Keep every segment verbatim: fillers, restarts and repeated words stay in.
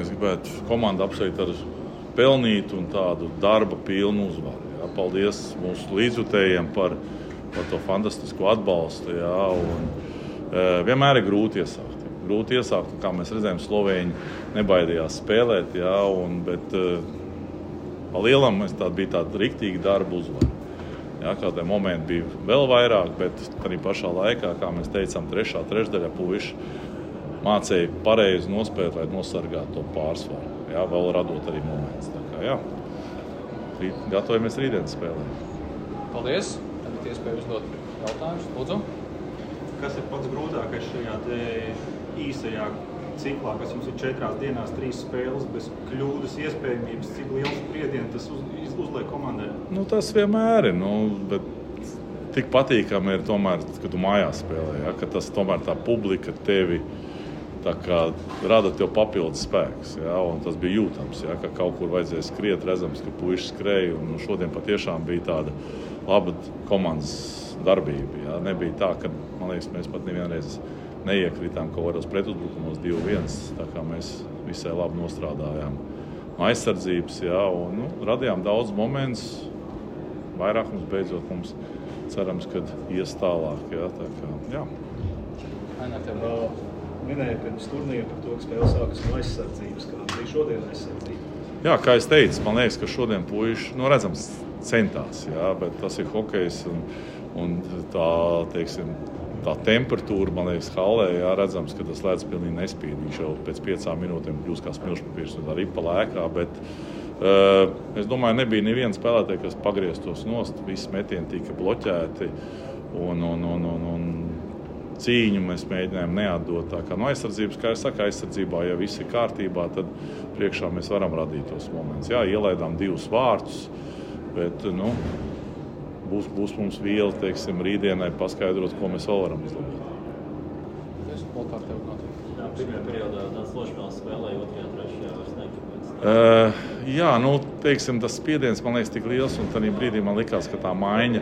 es gribētu komandu apsveikt ar pelnītu un tādu darba pilnu uzvaru. Jā. Paldies mūsu līdzjutējiem par, par to fantastisko atbalstu. Jā, un, e, vienmēr ir grūti iesākt. Grūti iesākt, kā mēs redzējām, Slovēņi nebaidījās spēlēt, jā, un, bet e, pa lielam tā bija tāda riktīga darba uzvara. Jā, kādā momenti bija vēl vairāk, bet arī pašā laikā, kā mēs teicām, trešā trešdaļa puiši mācīja pareizi nospēt, lai nosargātu to pārsvaru. Jā, vēl radot arī momentus. Tā kā, jā, rīt, gatavojamies rītdienas spēlē. Paldies. Tagad iespēja uzdot jautājumus. Lūdzu. Kas ir pats grūtākais šajā te īsajā ciklā, kas jums ir četrās dienās, trīs spēles, bez kļūdas iespējamības, cik liels spriediens tas uz, uzliek komandai? Nu, tas vienmēr ir, nu, bet tik patīkami ir tomēr, kad tu mājās spēlē, ja, ka tas tomēr tā publika tevi tā kā rada tev papildus spēks, ja, un tas bija jūtams, ja, ka kaut kur vajadzēja skriet, redzams, ka puiši skrēja, un šodien patiešām bija tāda laba komandas darbība, ja. Nebija tā, ka, man liekas, mēs pat nevienreiz neiekritām kaut kādos pretuzbrukumos divi viens, tā kā mēs visai labi nostrādājām no aizsardzības, jā, un nu, radījām daudz momentus, vairāk mums beidzot mums cerams, kad ies tālāk, jā, tā kā, jā. Aina, tev minēja pirms turnīra par to, ka spēle sākas no aizsardzības, kā bija šodien aizsardzība. Jā, kā es teicu, man liekas, ka šodien puiši, nu redzams, centās, jā, bet tas ir hokejs un, un tā, teiksim, tā temperatūra, man liekas, hallē, jā, redzams, ka tas lēdz pilnīgi nespīd. Viņš jau pēc piecām minūtēm kļūst kā smilšpapīrs un arī pa lēkā, bet uh, es domāju, nebija neviena spēlētāja, kas pagrieztos nost, visi metieni tika bloķēti un, un, un, un, un cīņu mēs mēģinājām neatdot. Tā kā no aizsardzības, kā es saku, aizsardzībā, ja viss ir kārtībā, tad priekšā mēs varam radīt tos momentus. Jā, ielaidām divus vārtus, bet, nu, Būs, būs mums viela, teiksim, rītdienai paskaidrot, ko mēs vēl varam izdarīt. Es vēl kā tev notiek. Jā, pirmajā periodā tāds lošpēles spēlēja, otrajā, trešajā vairs nekāpēc. Uh, jā, nu, teiksim, tas spiediens, man liekas, tik liels, un tādā brīdī man likās, ka tā maiņa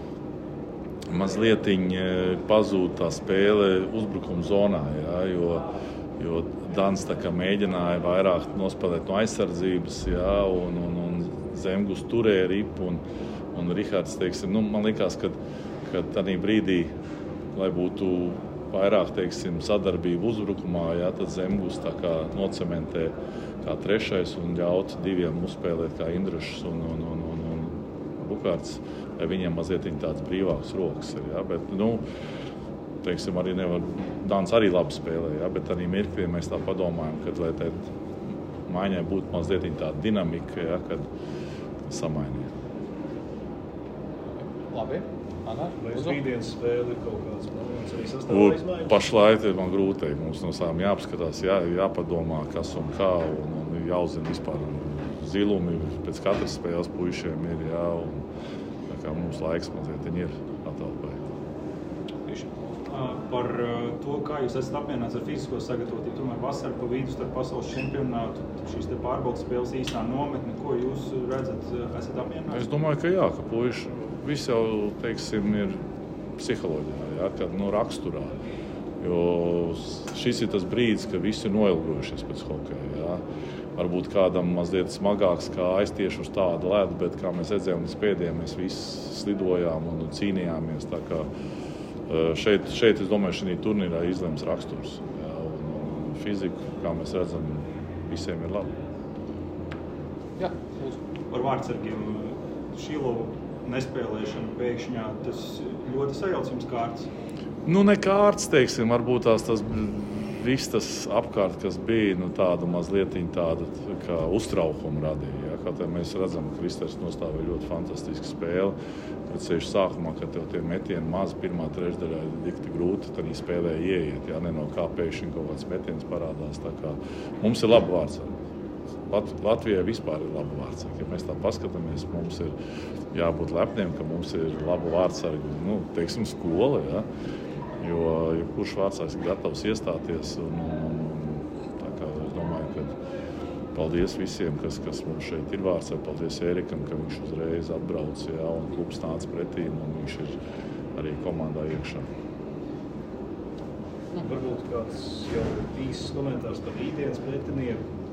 mazlietiņ pazūd tā spēle uzbrukuma zonā, jā, jo, jo Dans tā kā mēģināja vairāk nospēlēt no aizsardzības, jā, un, un, un Zemgus turēja ripu, un Un Rihards, teiksim, nu, man likās, ka, ka tādā brīdī, lai būtu vairāk, teiksim, sadarbība uzbrukumā, jā, tad Zemgus tā kā nocementē kā trešais un ļaut diviem uzspēlēt kā Indrašs un, un, un, un, un Bukārts, lai viņiem mazliet tāds brīvāks rokas ir, jā, bet, nu, teiksim, arī nevar, Dans arī labi spēlē, jā, bet arī mirklī mēs tā padomājam, kad, lai tā maiņai būtu mazliet tāda dinamika, jā, kad samainīja. Labi. Anna, vai uz lūdzu. rītdienas spēli ir kaut kāds moments arī sastāvā izmaiņas? Pašlaik man grūti, mums no sākuma jāapskatās, jā, jāpadomā, kas un kā, un, un jāuzzina vispār zilumi pēc katras spēles puišiem ir, jā, un tā kā mums laiks mazliet ir atalpai. Par to, kā jūs esat apmierināts ar fizisko sagatavotību, tomēr vasara pa vidu starp pasaules čempionātu, šīs te pārbaudas spēles īstā nometne, ko jūs redzat, esat apmierināts? Es domāju, ka jā, ka puiši viss jau, teiksim, ir psiholoģijā, jā, kad no raksturā. Jo šis ir tas brīdis, ka visi ir noilgojušies pēc hokeja, jā. Varbūt kādam mazliet smagāks, kā aiztieši uz tādu ledu, bet kā mēs redzējām uz pēdējiem, mēs visi slidojām un cīnījāmies, tā kā Šeit, šeit, es domāju, šī turnīrā izlems raksturs. Jā, un, un fizika, kā mēs redzam, visiem ir labi. Jā, lūdzu. Par vārdsargiem Šilovu nespēlēšanu pēkšņā, tas ļoti sajauc jums kārtas? Nu, ne kārtas, teiksim, varbūt tās tas viss tas apkārt, kas bija, nu, tādu mazliet tādu kā uztraukumu radīja. Jā. Kaut kā mēs redzam, ka Kristers nostāvēja ļoti fantastisku spēli. Bet ceļš sākumā, kad tev tie metieni maz, pirmā trešdaļā ir dikti grūti, tad viņi spēlē ieiet, jā, ne no kā pēkšņi kaut kāds metiens parādās. Tā kā mums ir laba vārdsargi. Lat, Latvijai vispār ir laba vārdsargi. Ja mēs tā paskatāmies, mums ir jābūt lepniem, ka mums ir laba vārdsargi, nu, teiksim, skola, jā. Jo, ja kurš vārdsargs ir gatavs iestāties, un, un, un tā kā es domāju, ka paldies visiem, kas, kas mums šeit ir vārdsargi. Paldies Ērikam, ka viņš uzreiz atbrauc, jā, un klubs nāca pretīm, un viņš ir arī komandā iekšā. Varbūt kāds jau īsts komentārs par rītdienas pretinieku,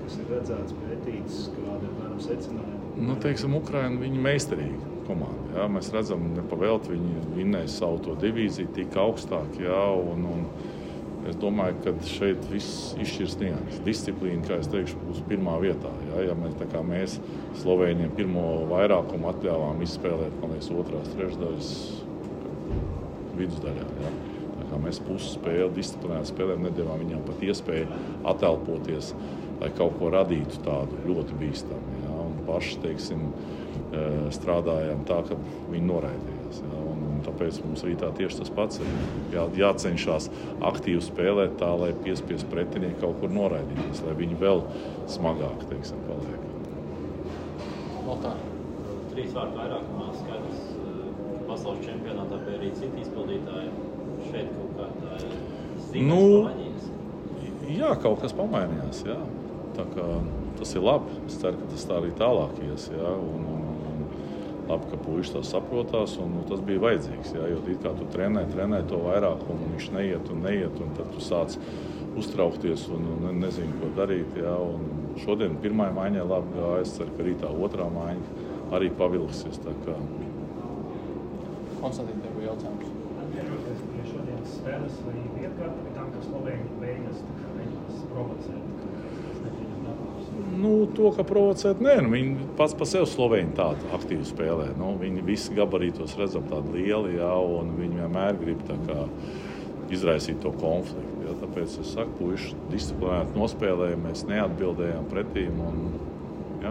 kas ir redzēts, pētīts, kāda ir apmēram secinājuma? Nu, teiksim, Ukraina, viņi meistarīgi komanda. Jā. Mēs redzam, nepavēlt viņi vinnēja savu to divīziju tik augstāk. Jā, un, un es domāju, ka šeit viss izšķirs nianses. Disciplīna, kā es teikšu, būs pirmā vietā. Jā. Ja mēs, tā kā mēs Slovēņiem pirmo vairākumu atļāvām izspēlēt, man liekas, otrās trešdaļas vidusdaļā. Jā. Tā kā mēs pusi spēli, disciplinēti spēlēm, nedēvām viņām pat iespēju atelpoties, lai kaut ko radītu tādu ļoti bīstamu. Jā. Un paši, teiksim, strādājām tā, ka viņi noraidījās. Jā. Un, un tāpēc mums rītā tieši tas pats ir jā, jācenšas aktīvi spēlēt tā, lai piespies pretinieki kaut kur noraidīties, lai viņi vēl smagāk, teiksim, paliek. Lotā. Trīs vārtu vairākumā skaidrs pasaules čempionātā bija arī citi izpildītāji. Šeit kaut kā tā zīmēs nu, pamainījās. Jā, kaut kas pamainījās, jā. Tā kā tas ir labi. Es ceru, ka tas tā arī tālāk ies, jā. Un, un, un labi, ka puiši tā saprotās, un nu, tas bija vajadzīgs, jā. Jo it kā tu trenē, trenē to vairāk, un viņš neiet un neiet, un tad tu sāc uztraukties un, un nezinu, ko darīt, jā. Un šodien pirmā maiņā labi gāja. Es ceru, ka rītā otrā maiņa arī pavilksies, tā kā. Konstantīna, tev bija jautājums. Atceroties pie šodienas spēles, vai vietkārta pie tam, ka Slovēņi beigas mēģinās provocēt? Nu, to, ka provocēt, nē, nu, viņi pats pa sevi Slovēņi tādu aktīvu spēlē. Nu, viņi visi gabarītos redzam tādu lielu, jā, un viņi vienmēr grib tā kā izraisīt to konfliktu. Jā, tāpēc es saku, puiši disciplinēti nospēlēja, mēs neatbildējām pretīm, un, jā.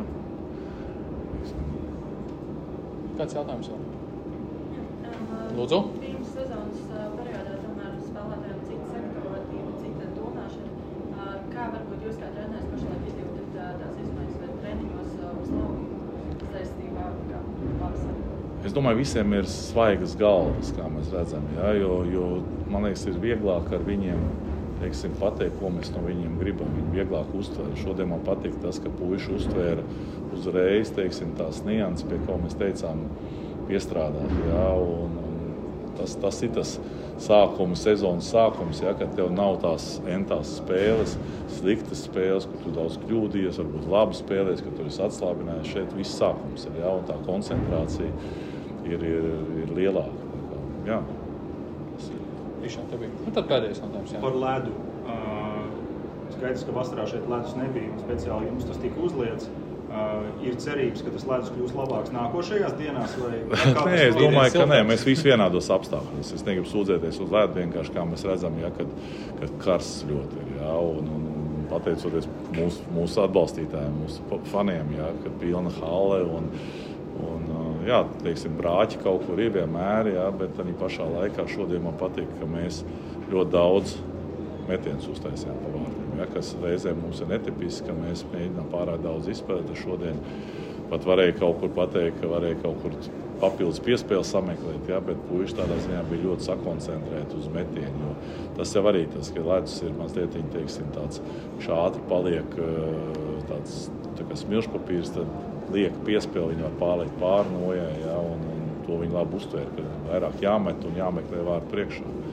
Kāds jautājums vēl? Lūdzu. Pirms sezonas periodā tomēr spēlētājiem cita sektoratīva, cita domāšana. Kā varbūt jūs kā treneris pašlaik izjūtat tās izmaiņas vai treniņos uz labu saistībā kā pavasarī? Es domāju, visiem ir svaigas galvas, kā mēs redzam, jā, jo, jo man liekas, ir vieglāk ar viņiem, teiksim, pateikt, ko mēs no viņiem gribam. Viņi vieglāk uztver. Šodien man patīk tas, ka puiši uztvēra uzreiz, teiksim, tās nianses, pie ko mēs teicām, piestrādāt, jā, un, un tas, tas ir tas sākums, sezonas sākums, jā, kad tev nav tās entās spēles, sliktas spēles, kur tu daudz kļūdījies, varbūt labi spēlēs, ka tu esi atslābinājies. Šeit viss sākums ir, jā, un tā koncentrācija ir, ir, ir lielāka. Jā. Tiešām tev bija. Nu, tad pēdējais jautājums, jā. Par ledu. Uh, skaidrs, ka vasarā šeit ledus nebija, un speciāli jums tas tika uzliets. Uh, ir cerības, ka tas ledus kļūs labāks nākošajās dienās? Vai nē, es domāju, ka nē, mēs visi vienādos apstākļos. Es negribu sūdzēties uz ledu, vienkārši kā mēs redzam, ja, kad, kad karsts ļoti ir. Ja, un, un, un pateicoties mūsu, mūsu atbalstītājiem, mūsu faniem, ja, kad pilna hale un, un jā, teiksim, brāķi kaut kur ir vienmēr, ja, bet arī pašā laikā šodien man patīk, ka mēs ļoti daudz metienus uztaisījām pa vārtiem, ja, kas reizēm mums ir netipiski, ka mēs mēģinām pārāk daudz izspēlēt. Šodien pat varēja kaut kur pateikt, ka varēja kaut kur papildus piespēles sameklēt, ja, bet puiši tādā ziņā bija ļoti sakoncentrēti uz metienu. Tas jau arī tas, ka ledus ir mazliet, teiksim, tāds ātri paliek tāds tā kā smilšpapīrs, tad liek piespēli, viņi var pārliekt pāri nojai, ja, un, un to viņi labi uztvēr, ka vairāk jāmet un jāmeklē vārdu priekšā.